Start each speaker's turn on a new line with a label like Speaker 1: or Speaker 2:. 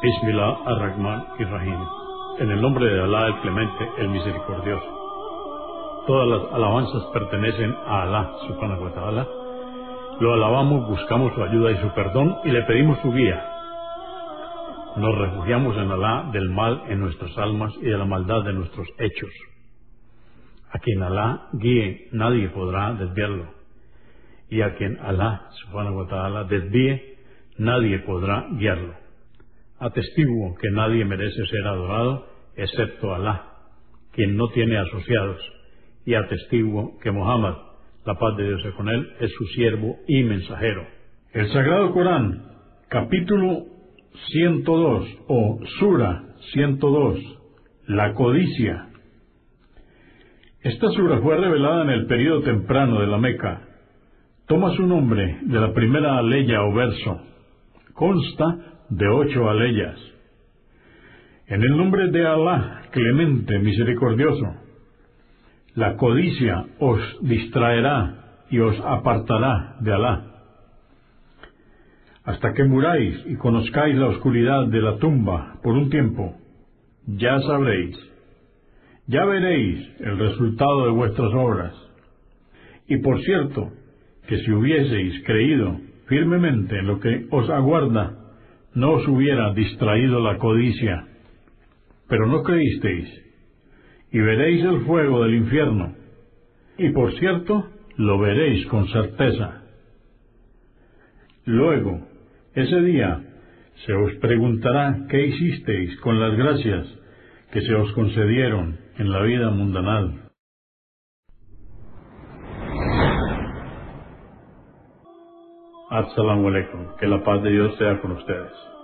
Speaker 1: Bismillah ar-Rahman ir-Rahim. En el nombre de Alá el Clemente, el Misericordioso. Todas las alabanzas pertenecen a Alá, subhanahu wa ta'ala. Lo alabamos, buscamos su ayuda y su perdón y le pedimos su guía. Nos refugiamos en Alá del mal en nuestras almas y de la maldad de nuestros hechos. A quien Alá guíe, nadie podrá desviarlo. Y a quien Alá, subhanahu wa ta'ala, desvíe, nadie podrá guiarlo. Atestiguo que nadie merece ser adorado excepto Alá, quien no tiene asociados, y atestiguo que Muhammad, la paz de Dios sea con él, es su siervo y mensajero.
Speaker 2: El Sagrado Corán, capítulo 102 o Sura 102, la codicia. Esta sura fue revelada en el período temprano de la Meca. Toma su nombre de la primera aleya o verso. Consta de 8 aleyas. En el nombre de Alá, clemente, misericordioso. La codicia os distraerá y os apartará de Alá, hasta que muráis y conozcáis la oscuridad de la tumba por un tiempo. Ya sabréis, ya veréis el resultado de vuestras obras. Y por cierto, que si hubieseis creído firmemente en lo que os aguarda, no os hubiera distraído la codicia. Pero no creísteis, y veréis el fuego del infierno, y por cierto, lo veréis con certeza. Luego, ese día, se os preguntará qué hicisteis con las gracias que se os concedieron en la vida mundanal.
Speaker 1: Assalamu alaikum, que la paz de Dios sea con ustedes.